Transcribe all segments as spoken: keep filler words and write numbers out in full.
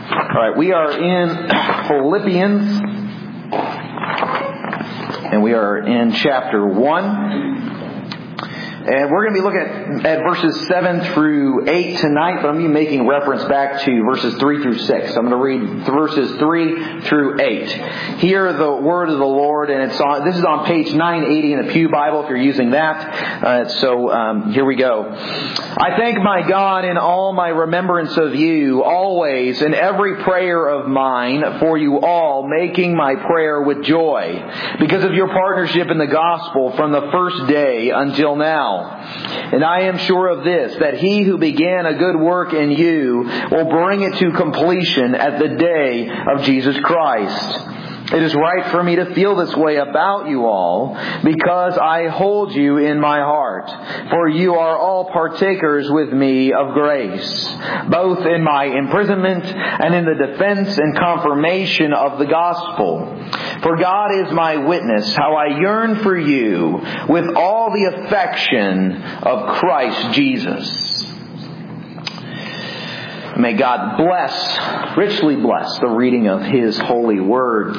All right, we are in Philippians, and we are in chapter one. And we're going to be looking at, at verses seven through eight tonight, but I'm going to be making reference back to verses three through six. I'm going to read verses three through eight. Hear the word of the Lord, and it's on. This is on page nine eighty in the Pew Bible if you're using that. Uh, so um, here we go. I thank my God in all my remembrance of you, always in every prayer of mine for you all, making my prayer with joy, because of your partnership in the gospel from the first day until now. And I am sure of this, that He who began a good work in you will bring it to completion at the day of Jesus Christ. It is right for me to feel this way about you all, because I hold you in my heart. For you are all partakers with me of grace, both in my imprisonment and in the defense and confirmation of the gospel. For God is my witness, how I yearn for you with all the affection of Christ Jesus. May God bless, richly bless, the reading of His holy word.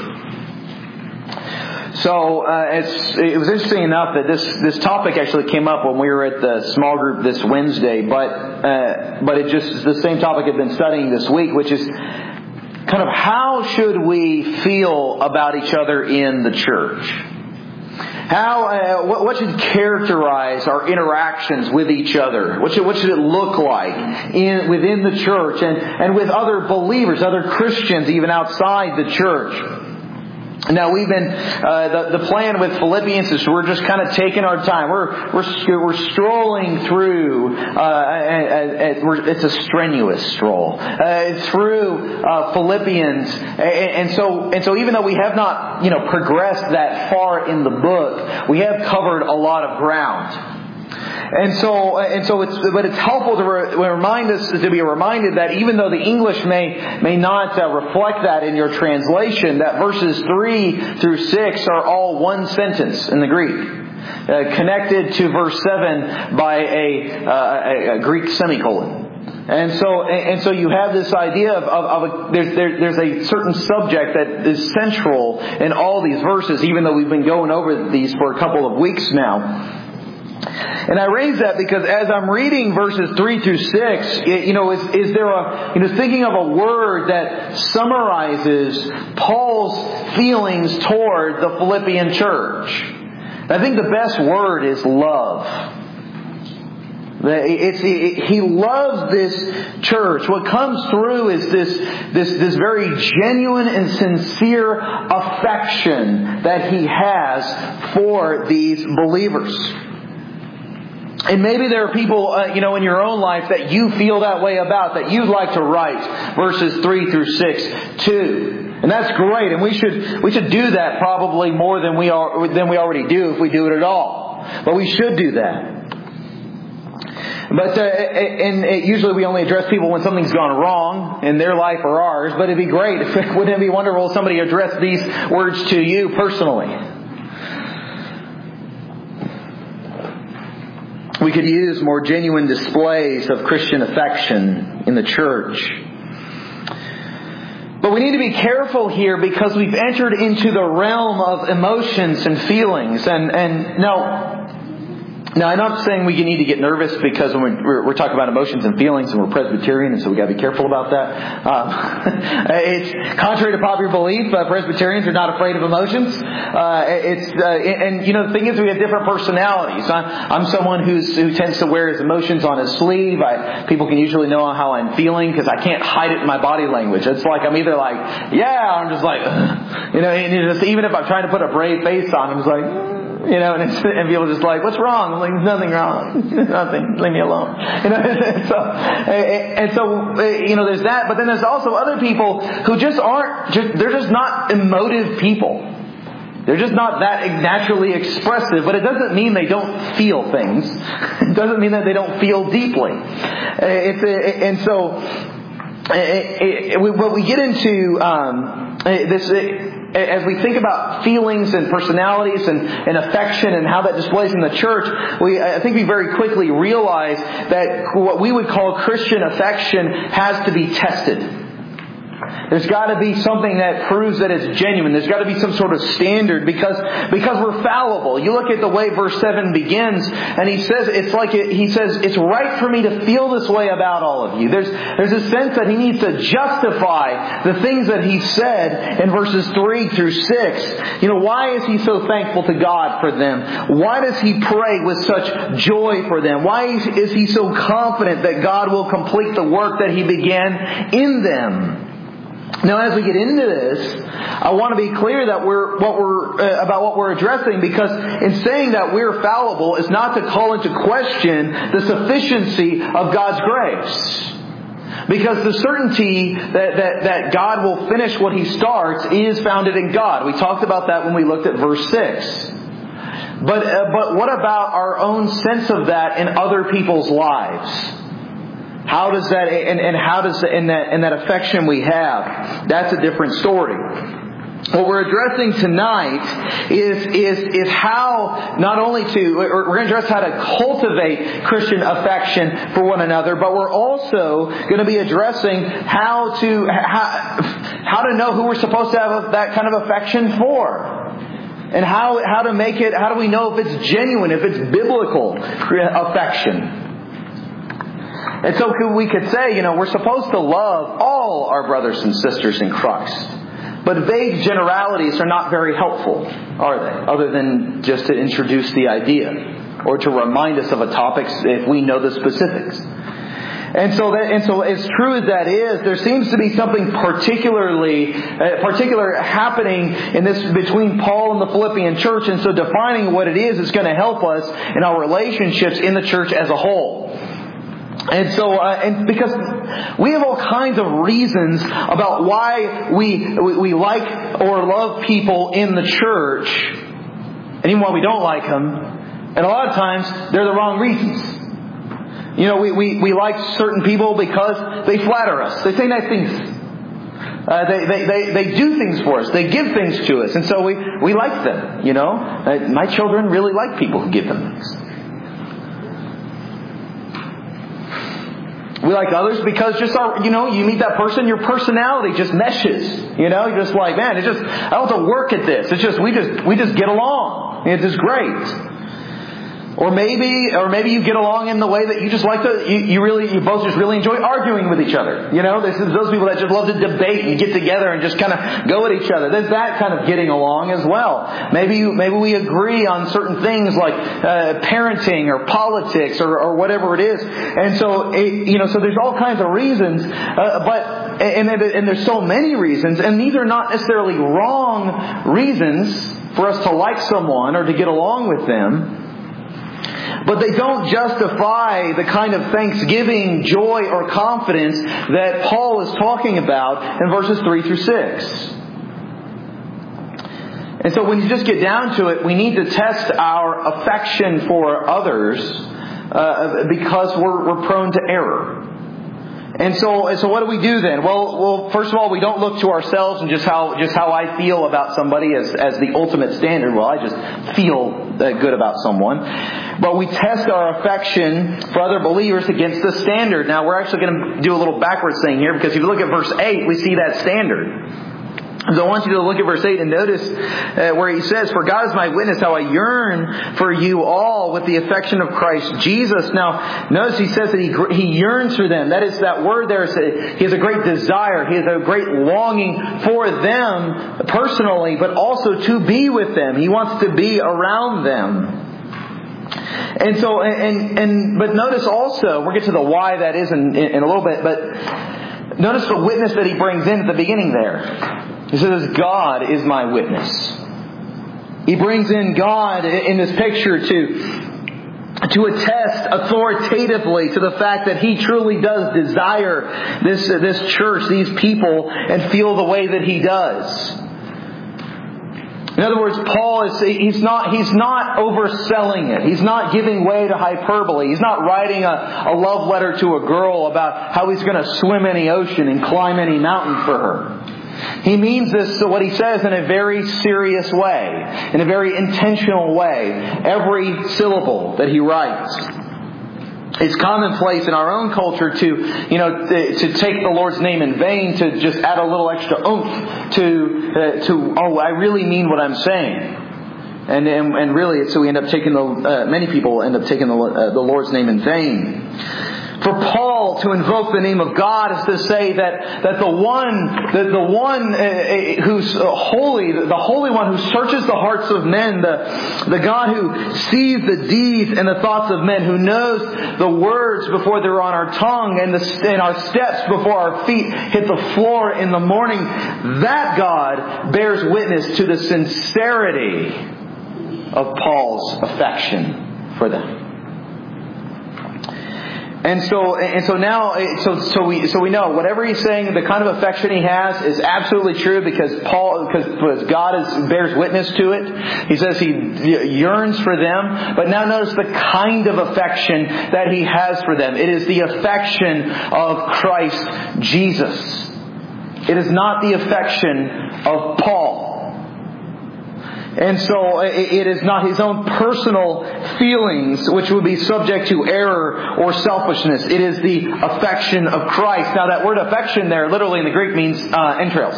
So uh, it's, it was interesting enough that this, this topic actually came up when we were at the small group this Wednesday, but uh, but it just the same topic I've been studying this week, which is kind of how should we feel about each other in the church? How uh, what, what should characterize our interactions with each other? What should what should it look like in within the church and and with other believers, other Christians, even outside the church? Now we've been uh, the the plan with Philippians is we're just kind of taking our time. We're we're we're strolling through. Uh, and, and we're, it's a strenuous stroll uh, through uh, Philippians, and, and so and so even though we have not you know progressed that far in the book, we have covered a lot of ground. And so, and so it's, but it's helpful to re, remind us, to be reminded that even though the English may, may not uh, reflect that in your translation, that verses three through six are all one sentence in the Greek, uh, connected to verse seven by a, uh, a, a Greek semicolon. And so, and so you have this idea of, of, of a, there's, there, there's a certain subject that is central in all these verses, even though we've been going over these for a couple of weeks now. And I raise that because as I'm reading verses three through six, you know, is, is there a, you know, thinking of a word that summarizes Paul's feelings toward the Philippian church? I think the best word is love. It's, it, he loves this church. What comes through is this, this, this very genuine and sincere affection that he has for these believers. And maybe there are people, uh, you know, in your own life that you feel that way about, that you'd like to write verses three through six too. And that's great. And we should, we should do that probably more than we are, than we already do if we do it at all. But we should do that. But, uh, and it, usually we only address people when something's gone wrong in their life or ours. But it'd be great. Wouldn't it be wonderful if somebody addressed these words to you personally? We could use more genuine displays of Christian affection in the church. But we need to be careful here because we've entered into the realm of emotions and feelings. And, and now, now I'm not saying we need to get nervous because when we're, we're talking about emotions and feelings and we're Presbyterian, and so we've got to be careful about that. Um, it's contrary to popular belief. Uh, Presbyterians are not afraid of emotions. Uh, it's uh, and you know the thing is we have different personalities. I'm, I'm someone who's who tends to wear his emotions on his sleeve. I, people can usually know how I'm feeling because I can't hide it in my body language. It's like I'm either like yeah, or I'm just like ugh. you know, and just, even if I'm trying to put a brave face on, I'm just like. Mm. You know, and, it's, and people are just like, what's wrong? I'm like, there's nothing wrong. Nothing. Leave me alone. You know, and so, and so, you know, there's that. But then there's also other people who just aren't, just, they're just not emotive people. They're just not that naturally expressive. But it doesn't mean they don't feel things. It doesn't mean that they don't feel deeply. It's, and so, it, it, when we get into um, this... It, as we think about feelings and personalities and, and affection and how that displays in the church, we I think we very quickly realize that what we would call Christian affection has to be tested. There's got to be something that proves that it's genuine. There's got to be some sort of standard because, because we're fallible. You look at the way verse seven begins and he says, it's like, it, he says, it's right for me to feel this way about all of you. There's, there's a sense that he needs to justify the things that he said in verses three through six. You know, why is he so thankful to God for them? Why does he pray with such joy for them? Why is he so confident that God will complete the work that he began in them? Now, as we get into this, I want to be clear that we're what we're uh, about what we're addressing, because in saying that we're fallible is not to call into question the sufficiency of God's grace. Because the certainty that, that, that God will finish what He starts is founded in God. We talked about that when we looked at verse six. But uh, but what about our own sense of that in other people's lives? How does that, and, and how does, in that, in that affection we have, that's a different story. What we're addressing tonight is, is, is how not only to, we're going to address how to cultivate Christian affection for one another, but we're also going to be addressing how to, how, how to know who we're supposed to have that kind of affection for. And how, how to make it, how do we know if it's genuine, if it's biblical affection? And so we could say, you know, we're supposed to love all our brothers and sisters in Christ. But vague generalities are not very helpful, are they? Other than just to introduce the idea or to remind us of a topic if we know the specifics. And so, that, and so, as true as that is, there seems to be something particularly, uh, particular happening in this between Paul and the Philippian church. And so, defining what it is is going to help us in our relationships in the church as a whole. And so, uh, and because we have all kinds of reasons about why we, we we like or love people in the church, and even why we don't like them. And a lot of times, they're the wrong reasons. You know, we, we, we like certain people because they flatter us. They say nice things. Uh, they, they, they, they do things for us. They give things to us. And so we, we like them, you know. Uh, my children really like people who give them things. We like others because just our, you know, you meet that person, your personality just meshes. You know, you're just like, man, it's just, I don't have to work at this. It's just, we just, we just get along. It's just great. Or maybe, or maybe you get along in the way that you just like to, you, you really, you both just really enjoy arguing with each other. You know, this is those people that just love to debate and get together and just kind of go at each other. There's that kind of getting along as well. Maybe you, maybe we agree on certain things like uh, parenting or politics or, or whatever it is. And so, it, you know, so there's all kinds of reasons, uh, but and, and there's so many reasons, and these are not necessarily wrong reasons for us to like someone or to get along with them. But they don't justify the kind of thanksgiving, joy, or confidence that Paul is talking about in verses three through six. And so when you just get down to it, we need to test our affection for others uh, because we're, we're prone to error. And so, and so what do we do then? Well, well, first of all, we don't look to ourselves and just how just how I feel about somebody as, as the ultimate standard. Well, I just feel uh, good about someone. But we test our affection for other believers against the standard. Now, we're actually going to do a little backwards thing here, because if you look at verse eight, we see that standard. So I want you to look at verse eight and notice uh, where he says, "For God is my witness how I yearn for you all with the affection of Christ Jesus." Now, notice he says that he he yearns for them. That is, that word there is a, he has a great desire. He has a great longing for them personally, but also to be with them. He wants to be around them. And so, and and but notice also, we'll get to the why that is in, in, in a little bit, but notice the witness that he brings in at the beginning there. He says, God is my witness. He brings in God in this picture to, to attest authoritatively to the fact that He truly does desire this, this church, these people, and feel the way that He does. In other words, Paul is, he's not, he's not overselling it. He's not giving way to hyperbole. He's not writing a, a love letter to a girl about how he's going to swim any ocean and climb any mountain for her. He means this, what he says, in a very serious way, in a very intentional way. Every syllable that he writes. It's commonplace in our own culture to, you know, to take the Lord's name in vain, to just add a little extra oomph to, uh, to, oh, I really mean what I'm saying. And, and, and really, so we end up taking the, uh, many people end up taking the, uh, the Lord's name in vain. For Paul to invoke the name of God is to say that, that the one, the, the one uh, who's holy, the Holy One who searches the hearts of men, the, the God who sees the deeds and the thoughts of men, who knows the words before they're on our tongue and, the, and our steps before our feet hit the floor in the morning, that God bears witness to the sincerity of Paul's affection for them. And so, and so now, so so we so we know whatever he's saying, the kind of affection he has is absolutely true because Paul, because, because God is, bears witness to it. He says he yearns for them, but now notice the kind of affection that he has for them. It is the affection of Christ Jesus. It is not the affection of Paul. And so it is not his own personal feelings which would be subject to error or selfishness. It is the affection of Christ. Now that word affection there literally in the Greek means uh, entrails.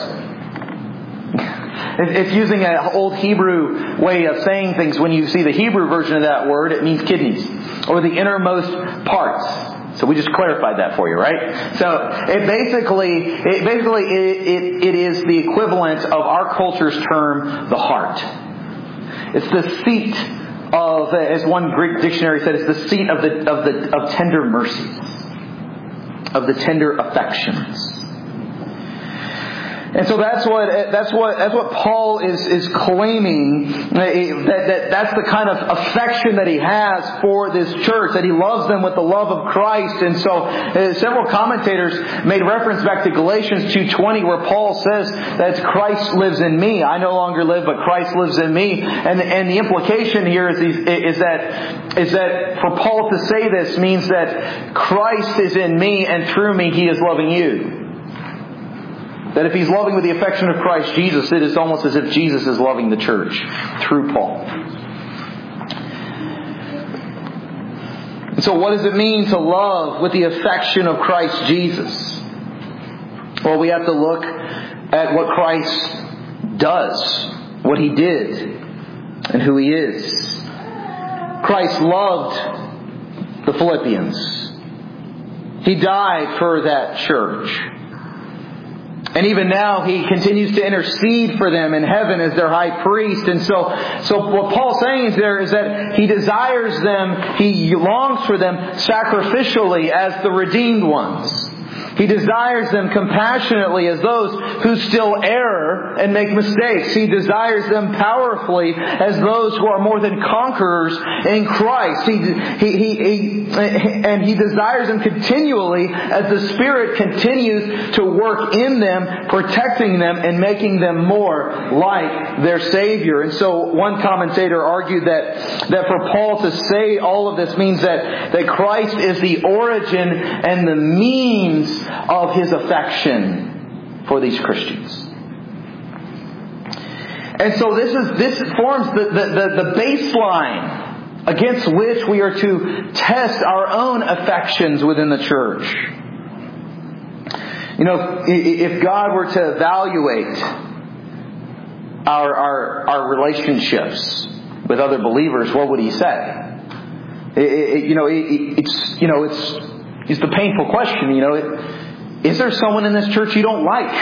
It's using an old Hebrew way of saying things. When you see the Hebrew version of that word, it means kidneys or the innermost parts. So we just clarified that for you, right? So it basically, it basically, it, it, it is the equivalent of our culture's term, the heart. It's the seat of, as one Greek dictionary said, it's the seat of the of the of tender mercies, of the tender affections. And so that's what that's what that's what Paul is is claiming, that, that that's the kind of affection that he has for this church, that he loves them with the love of Christ. And so uh, several commentators made reference back to Galatians two twenty, where Paul says that Christ lives in me. I no longer live, but Christ lives in me. And and the implication here is is that is that for Paul to say this means that Christ is in me, and through me he is loving you. That if he's loving with the affection of Christ Jesus, it is almost as if Jesus is loving the church through Paul. And so what does it mean to love with the affection of Christ Jesus? Well, we have to look at what Christ does, what he did, and who he is. Christ loved the Philippians. He died for that church. And even now, he continues to intercede for them in heaven as their high priest. And so, so what Paul's saying is there is that he desires them, he longs for them sacrificially as the redeemed ones. He desires them compassionately as those who still err and make mistakes. He desires them powerfully as those who are more than conquerors in Christ. He, he, he, he, and He desires them continually as the Spirit continues to work in them, protecting them and making them more like their Savior. And so one commentator argued that, that for Paul to say all of this means that, that Christ is the origin and the means of his affection for these Christians. And so this is this forms the, the, the, the baseline against which we are to test our own affections within the church. You know, if God were to evaluate our our, our relationships with other believers, what would He say? It, it, you know, it, it's you know it's it's the painful question. You know. It, Is there someone in this church you don't like?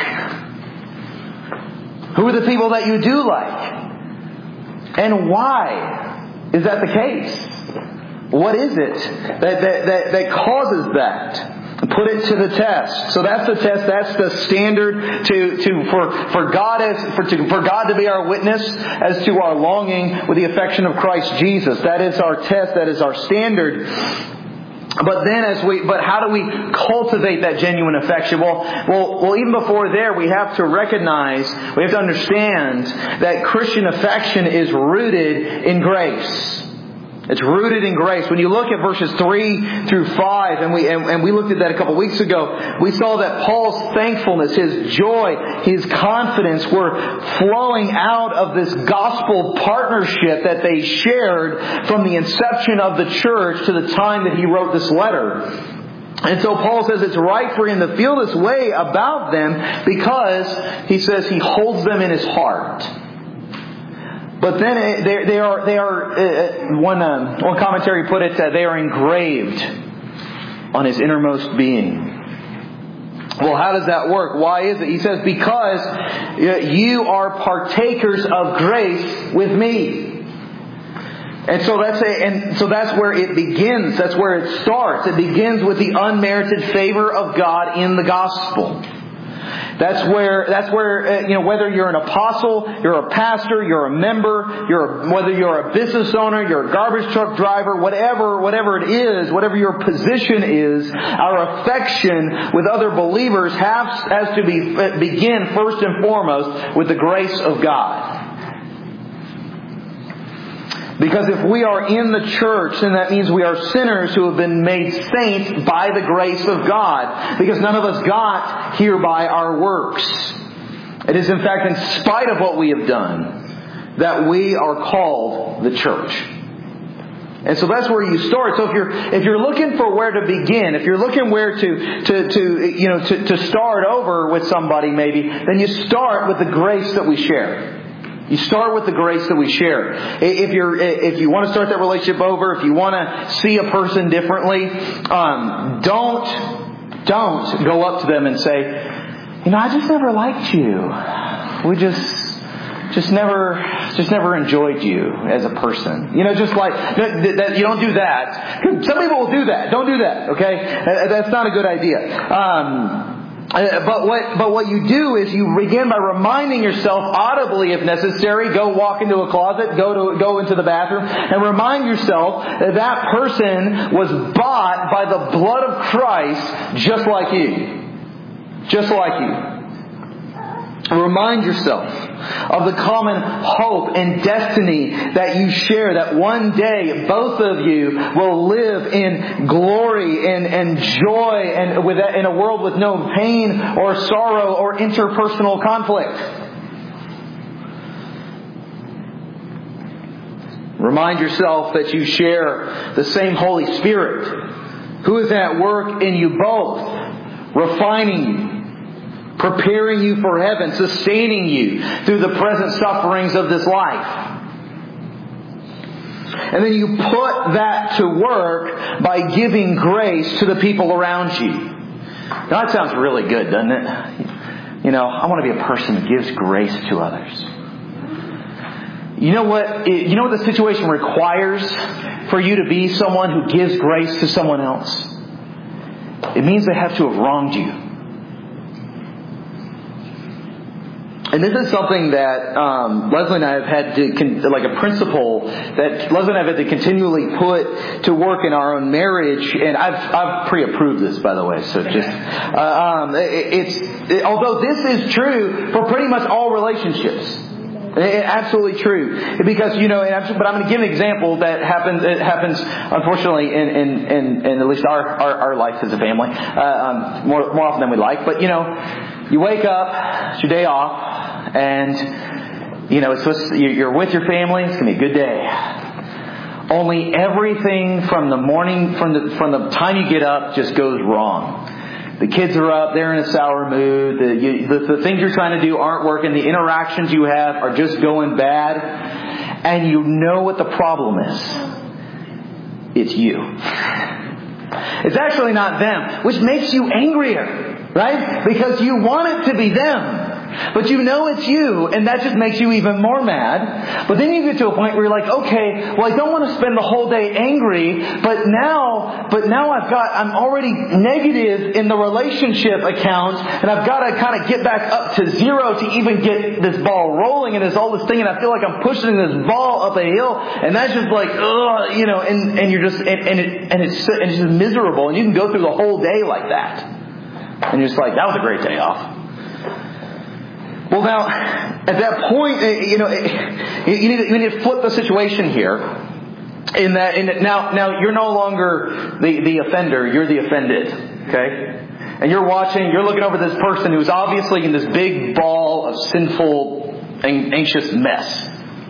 Who are the people that you do like? And why is that the case? What is it that, that, that, that causes that? Put it to the test. So that's the test. That's the standard to, to for, for God as for, to, for God to be our witness as to our longing with the affection of Christ Jesus. That is our test. That is our standard. But then as we, but how do we cultivate that genuine affection? Well, well, well, even before there, we have to recognize, we have to understand that Christian affection is rooted in grace. It's rooted in grace. When you look at verses three through five, and we and, and we looked at that a couple weeks ago, we saw that Paul's thankfulness, his joy, his confidence were flowing out of this gospel partnership that they shared from the inception of the church to the time that he wrote this letter. And so Paul says it's right for him to feel this way about them because, he says, he holds them in his heart. But then they, they are, they are uh, one, um, one commentary put it, uh, they are engraved on his innermost being. Well, how does that work? Why is it? He says, because you are partakers of grace with me. And so that's a, and so that's where it begins. That's where it starts. It begins with the unmerited favor of God in the gospel. That's where that's where uh, you know, whether you're an apostle, you're a pastor, you're a member, you're a, whether you're a business owner, you're a garbage truck driver, whatever whatever it is, whatever your position is, our affection with other believers has has to be begin first and foremost with the grace of God. Because if we are in the church, then that means we are sinners who have been made saints by the grace of God. Because none of us got here by our works. It is in fact in spite of what we have done that we are called the church. And so that's where you start. So if you're if you're looking for where to begin, if you're looking where to to to you know to, to start over with somebody maybe, then you start with the grace that we share. You start with the grace that we share. If you're, if you want to start that relationship over, if you want to see a person differently, um, don't, don't go up to them and say, you know, I just never liked you. We just, just never, just never enjoyed you as a person. You know, just like, that, that, you don't do that. Some people will do that. Don't do that, okay? That's not a good idea. Um, Uh, but what but what you do is you begin by reminding yourself audibly, if necessary, go walk into a closet, go to go into the bathroom, and remind yourself that that person was bought by the blood of Christ, just like you, just like you. Remind yourself of the common hope and destiny that you share, that one day both of you will live in glory and, and joy and with in a world with no pain or sorrow or interpersonal conflict. Remind yourself that you share the same Holy Spirit, who is at work in you both, refining you, preparing you for heaven, sustaining you through the present sufferings of this life. And then you put that to work by giving grace to the people around you. Now that sounds really good, doesn't it? You know, I want to be a person who gives grace to others. You know what? You know what the situation requires for you to be someone who gives grace to someone else? It means they have to have wronged you. And this is something that um, Leslie and I have had to, con- like a principle that Leslie and I have had to continually put to work in our own marriage. And I've I've pre-approved this, by the way. So just uh, um, it, it's it, although this is true for pretty much all relationships. It, absolutely true, because you know. And I'm, but I'm going to give an example that happens. It happens, unfortunately, in in, in, in at least our, our, our life as a family, uh, um, more more often than we like. But you know, you wake up, it's your day off. And, you know, it's supposed to, you're with your family. It's going to be a good day. Only everything from the morning, from the from the time you get up, just goes wrong. The kids are up. They're in a sour mood. The, you, the, the things you're trying to do aren't working. The interactions you have are just going bad. And you know what the problem is. It's you. It's actually not them, which makes you angrier, right? Because you want it to be them. But you know it's you, and that just makes you even more mad. But then you get to a point where you're like, okay, well, I don't want to spend the whole day angry, but now, but now I've got, I'm already negative in the relationship account, and I've got to kind of get back up to zero to even get this ball rolling, and there's all this thing, and I feel like I'm pushing this ball up a hill, and that's just like, ugh, you know, and, and you're just, and, and, it, and, it's, and it's just miserable, and you can go through the whole day like that. And you're just like, that was a great day off. Well, now, at that point, you know, you need to, you need to flip the situation here. In that, in that now, now you're no longer the, the offender, you're the offended. Okay? And you're watching, you're looking over this person who's obviously in this big ball of sinful, anxious mess.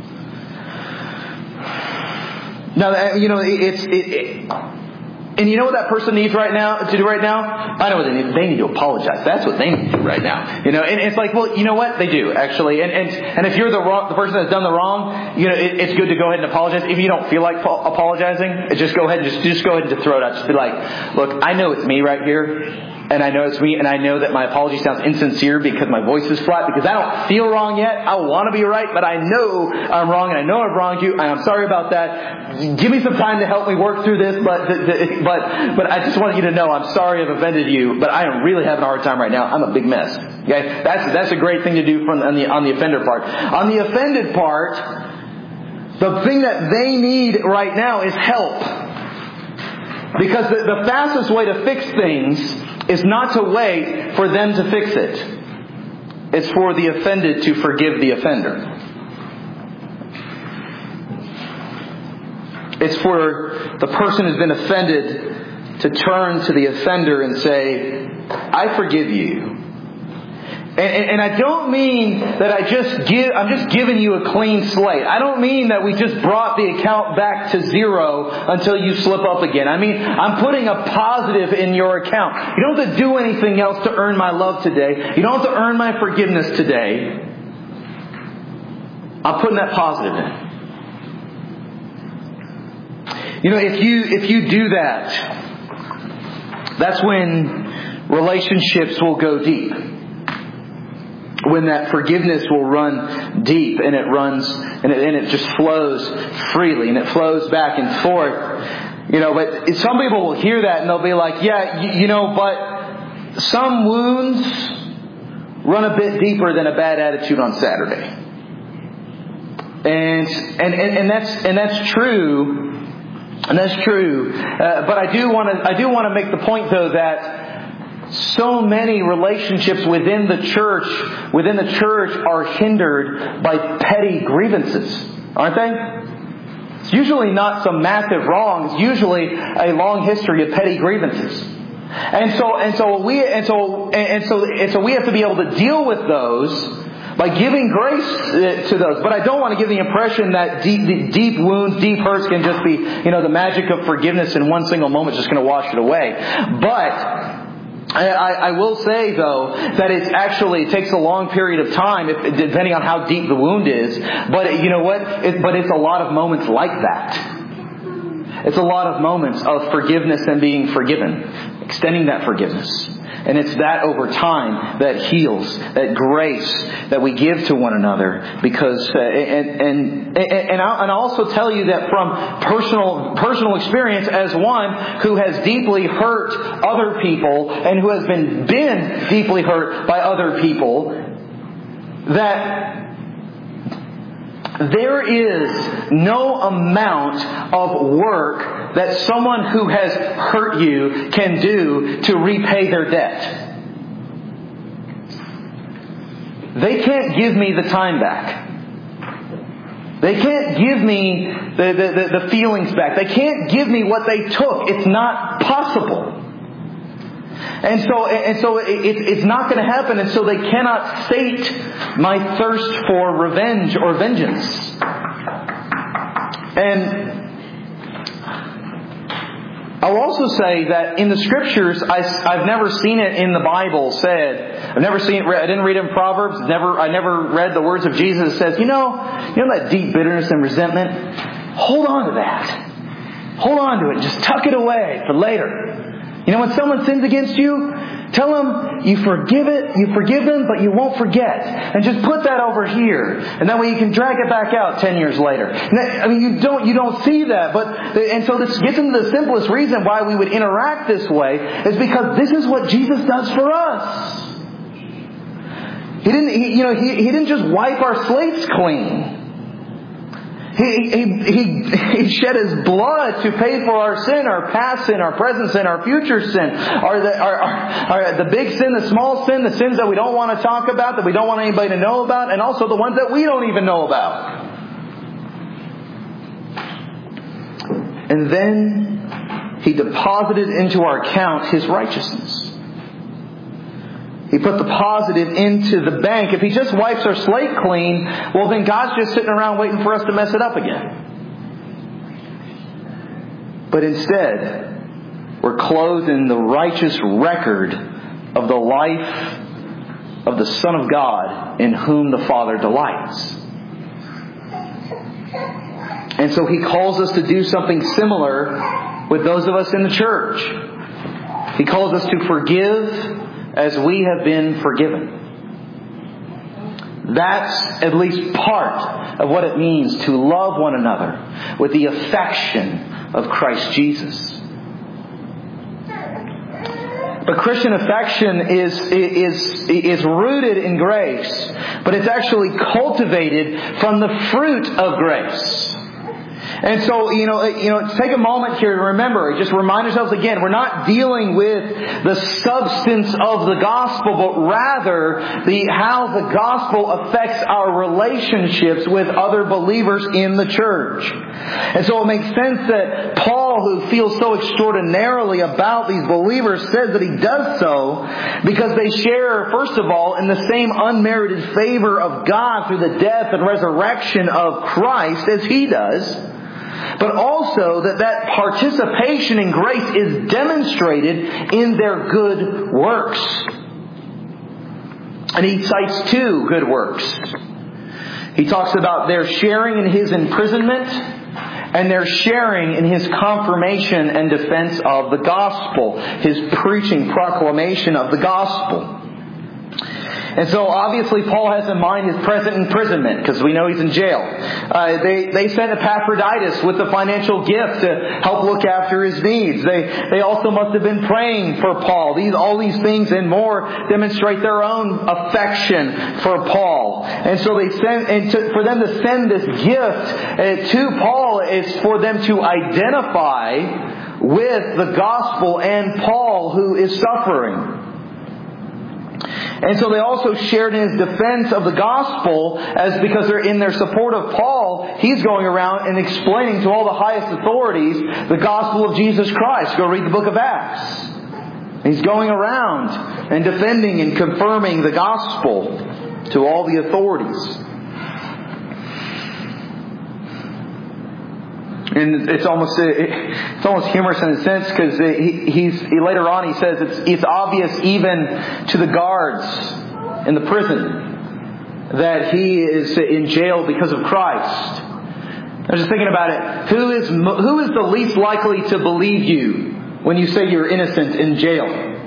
Now, you know, it's, it, it, and you know what that person needs right now, to do right now? I know what they need. They need to apologize. That's what they need to do right now. You know, and it's like, well, you know what? They do, actually. And, and, and if you're the wrong, the person that's done the wrong, you know, it, it's good to go ahead and apologize. If you don't feel like apologizing, just go ahead and just, just go ahead and just throw it out. Just be like, look, I know it's me right here. And I know it's me, and I know that my apology sounds insincere because my voice is flat, because I don't feel wrong yet. I want to be right, but I know I'm wrong, and I know I've wronged you, and I'm sorry about that. Give me some time to help me work through this, but but but I just want you to know I'm sorry I've offended you, but I am really having a hard time right now. I'm a big mess. Okay, that's that's a great thing to do from on the on the offender part. On the offended part, the thing that they need right now is help, because the, the fastest way to fix things is not to wait for them to fix it. It's for the offended to forgive the offender. It's for the person who's been offended to turn to the offender and say, I forgive you. And, and, and I don't mean that I just give, I'm just giving you a clean slate. I don't mean that we just brought the account back to zero until you slip up again. I mean, I'm putting a positive in your account. You don't have to do anything else to earn my love today. You don't have to earn my forgiveness today. I'm putting that positive in. You know, if you, if you do that, that's when relationships will go deep. When that forgiveness will run deep, and it runs, and it, and it just flows freely, and it flows back and forth. You know, but some people will hear that and they'll be like, yeah, you, you know, but some wounds run a bit deeper than a bad attitude on Saturday. And, and, and, and that's, and that's true. And that's true. Uh, but I do want to, I do want to make the point though that so many relationships within the church, within the church are hindered by petty grievances, aren't they? It's usually not some massive wrong. It's usually a long history of petty grievances. And so, and so we, and so, and so, and so we have to be able to deal with those by giving grace to those. But I don't want to give the impression that deep, deep wounds, deep hurts can just be, you know, the magic of forgiveness in one single moment is just going to wash it away. But I, I will say, though, that it actually it takes a long period of time, if, depending on how deep the wound is. But you know what? It, but it's a lot of moments like that. It's a lot of moments of forgiveness and being forgiven, extending that forgiveness. And it's that over time that heals, that grace that we give to one another. Because uh, and and and I'll, and I'll also tell you that from personal personal experience, as one who has deeply hurt other people and who has been been deeply hurt by other people, that there is no amount of work that someone who has hurt you can do to repay their debt. They can't give me the time back. They can't give me the, the, the, the feelings back. They can't give me what they took. It's not possible. And so, and so it, it's not going to happen, and so they cannot sate my thirst for revenge or vengeance. And I'll also say that in the Scriptures, I, I've never seen it in the Bible said. I've never seen it. I didn't read it in Proverbs. Never. I never read the words of Jesus that says, you know, you know that deep bitterness and resentment. Hold on to that. Hold on to it. Just tuck it away for later. You know, when someone sins against you, tell them you forgive it, you forgive them, but you won't forget. And just put that over here. And that way you can drag it back out ten years later. I mean, you don't, you don't see that. But, and so this gets into the simplest reason why we would interact this way is because this is what Jesus does for us. He didn't, he, you know, he, he didn't just wipe our slates clean. He, he, he, he shed His blood to pay for our sin, our past sin, our present sin, our future sin, our, the, our, our, our, the big sin, the small sin, the sins that we don't want to talk about, that we don't want anybody to know about, and also the ones that we don't even know about. And then He deposited into our account His righteousness. He put the positive into the bank. If He just wipes our slate clean, well then God's just sitting around waiting for us to mess it up again. But instead, we're clothed in the righteous record of the life of the Son of God in whom the Father delights. And so He calls us to do something similar with those of us in the church. He calls us to forgive as we have been forgiven. That's at least part of what it means to love one another with the affection of Christ Jesus. But Christian affection is, is, is rooted in grace, but it's actually cultivated from the fruit of grace. And so, you know, you know, take a moment here to remember, just remind ourselves again, we're not dealing with the substance of the gospel, but rather the how the gospel affects our relationships with other believers in the church. And so it makes sense that Paul, who feels so extraordinarily about these believers, says that he does so because they share, first of all, in the same unmerited favor of God through the death and resurrection of Christ as he does. But also that that participation in grace is demonstrated in their good works. And he cites two good works. He talks about their sharing in His imprisonment and their sharing in His confirmation and defense of the gospel. His preaching, proclamation of the gospel. And so obviously Paul has in mind his present imprisonment because we know he's in jail. Uh, they, they sent Epaphroditus with a financial gift to help look after his needs. They, they also must have been praying for Paul. These, all these things and more demonstrate their own affection for Paul. And so they send, and to, for them to send this gift uh, to Paul is for them to identify with the gospel and Paul who is suffering. And so they also shared in his defense of the gospel, as because they're in their support of Paul, he's going around and explaining to all the highest authorities the gospel of Jesus Christ. Go read the book of Acts. He's going around and defending and confirming the gospel to all the authorities. And it's almost it's almost humorous in a sense because he, he's he, later on he says it's it's obvious even to the guards in the prison that he is in jail because of Christ. I was just thinking about it. Who is who is the least likely to believe you when you say you're innocent in jail?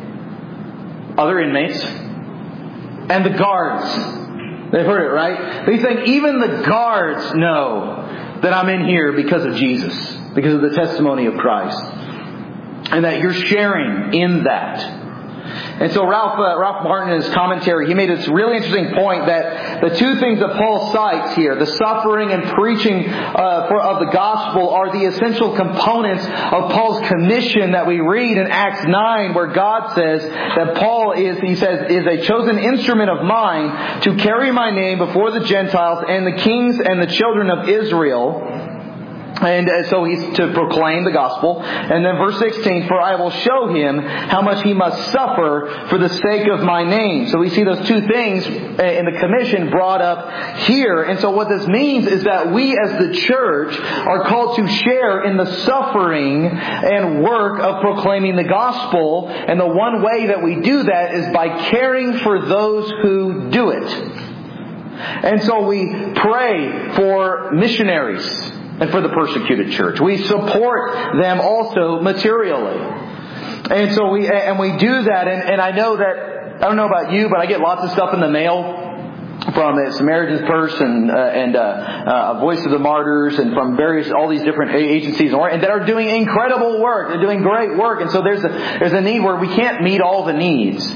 Other inmates and the guards. They've heard it, right? He's saying even the guards know that I'm in here because of Jesus, because of the testimony of Christ, and that you're sharing in that. And so Ralph uh, Ralph Martin in his commentary, he made this really interesting point that the two things that Paul cites here, the suffering and preaching uh, for, of the gospel, are the essential components of Paul's commission that we read in Acts nine, where God says that Paul is, he says, is a chosen instrument of mine to carry my name before the Gentiles and the kings and the children of Israel. And so he's to proclaim the gospel. And then verse sixteen, for I will show him how much he must suffer for the sake of my name. So we see those two things in the commission brought up here. And so what this means is that we as the church are called to share in the suffering and work of proclaiming the gospel. And the one way that we do that is by caring for those who do it. And so we pray for missionaries and for the persecuted church. We support them also materially. And so we and we do that. And, and I know that, I don't know about you, but I get lots of stuff in the mail from the Samaritan's Purse and uh, and uh, uh, Voice of the Martyrs and from various, all these different agencies and that are doing incredible work. They're doing great work. And so there's a, there's a need where we can't meet all the needs.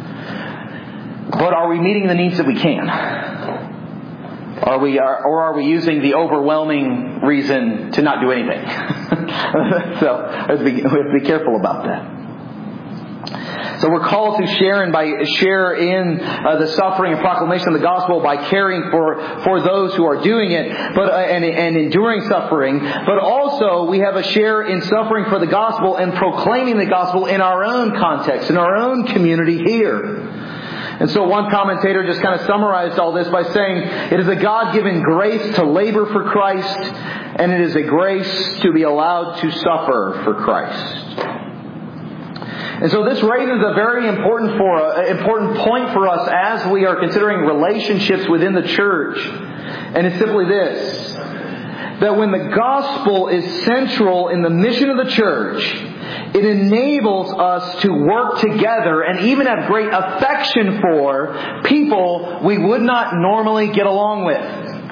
But are we meeting the needs that we can? Are we, are, or are we using the overwhelming reason to not do anything? So we have, be, we have to be careful about that. So we're called to share and by share in uh, the suffering and proclamation of the gospel by caring for, for those who are doing it, but uh, and, and enduring suffering. But also we have a share in suffering for the gospel and proclaiming the gospel in our own context, in our own community here. And so one commentator just kind of summarized all this by saying, it is a God-given grace to labor for Christ, and it is a grace to be allowed to suffer for Christ. And so this raises a very important for uh, important point for us as we are considering relationships within the church. And it's simply this, that when the gospel is central in the mission of the church, it enables us to work together and even have great affection for people we would not normally get along with.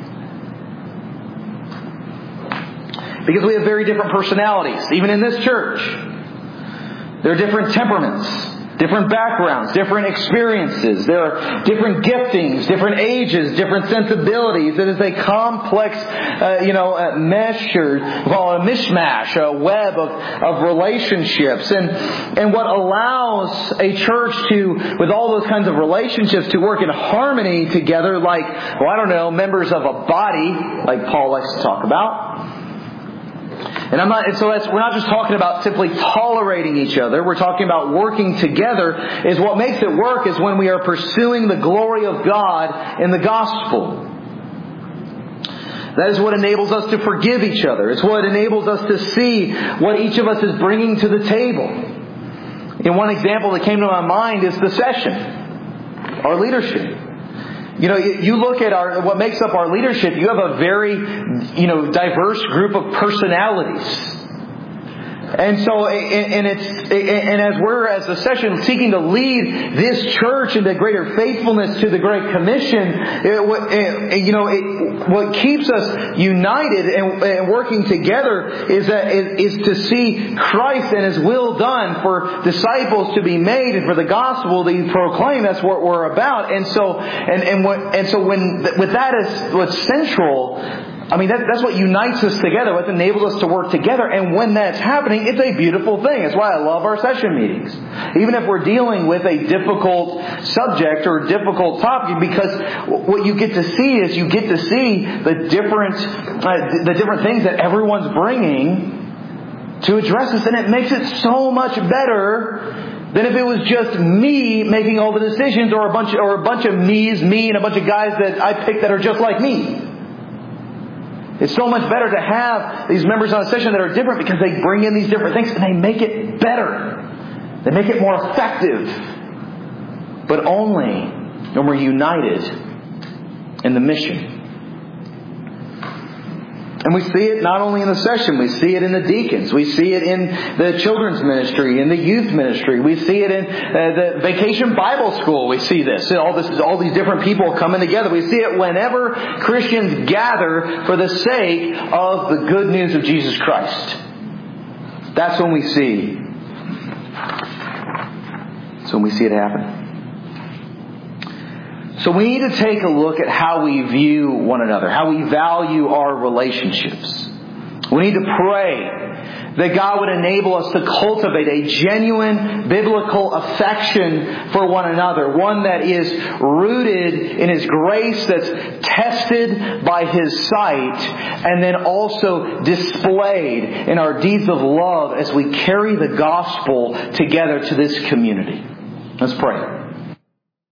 Because we have very different personalities, even in this church. There are different temperaments, different backgrounds, different experiences. There are different giftings, different ages, different sensibilities. It is a complex, uh, you know, uh, mesh or well, a mishmash, a web of, of relationships. And and what allows a church to, with all those kinds of relationships, to work in harmony together, like, well, I don't know, members of a body, like Paul likes to talk about. And I'm not, and so that's, we're not just talking about simply tolerating each other. We're talking about working together. Is what makes it work is when we are pursuing the glory of God in the gospel. That is what enables us to forgive each other. It's what enables us to see what each of us is bringing to the table. And one example that came to my mind is the session, our leadership. You know, you look at our what makes up our leadership, you have a very, you know, diverse group of personalities. And so, and it's, and as we're, as a session, seeking to lead this church into greater faithfulness to the Great Commission, it, you know, it, what keeps us united and, and working together is that is, is to see Christ and His will done for disciples to be made and for the gospel to be proclaimed. That's what we're about. And so, and and what, and so when with that is what's central. I mean, that, that's what unites us together. What enables us to work together. And when that's happening, it's a beautiful thing. That's why I love our session meetings. Even if we're dealing with a difficult subject or a difficult topic, because what you get to see is you get to see the different, uh, the different things that everyone's bringing to address this. And it makes it so much better than if it was just me making all the decisions, or a bunch, or a bunch of me's, me and a bunch of guys that I pick that are just like me. It's so much better to have these members on a session that are different because they bring in these different things and they make it better. They make it more effective. But only when we're united in the mission. And we see it not only in the session, we see it in the deacons. We see it in the children's ministry, in the youth ministry. We see it in uh, the Vacation Bible School. We see this. All this, all these different people coming together. We see it whenever Christians gather for the sake of the good news of Jesus Christ. That's when we see. That's when we see it happen. So we need to take a look at how we view one another, how we value our relationships. We need to pray that God would enable us to cultivate a genuine biblical affection for one another. One that is rooted in His grace, that's tested by His sight, and then also displayed in our deeds of love as we carry the gospel together to this community. Let's pray.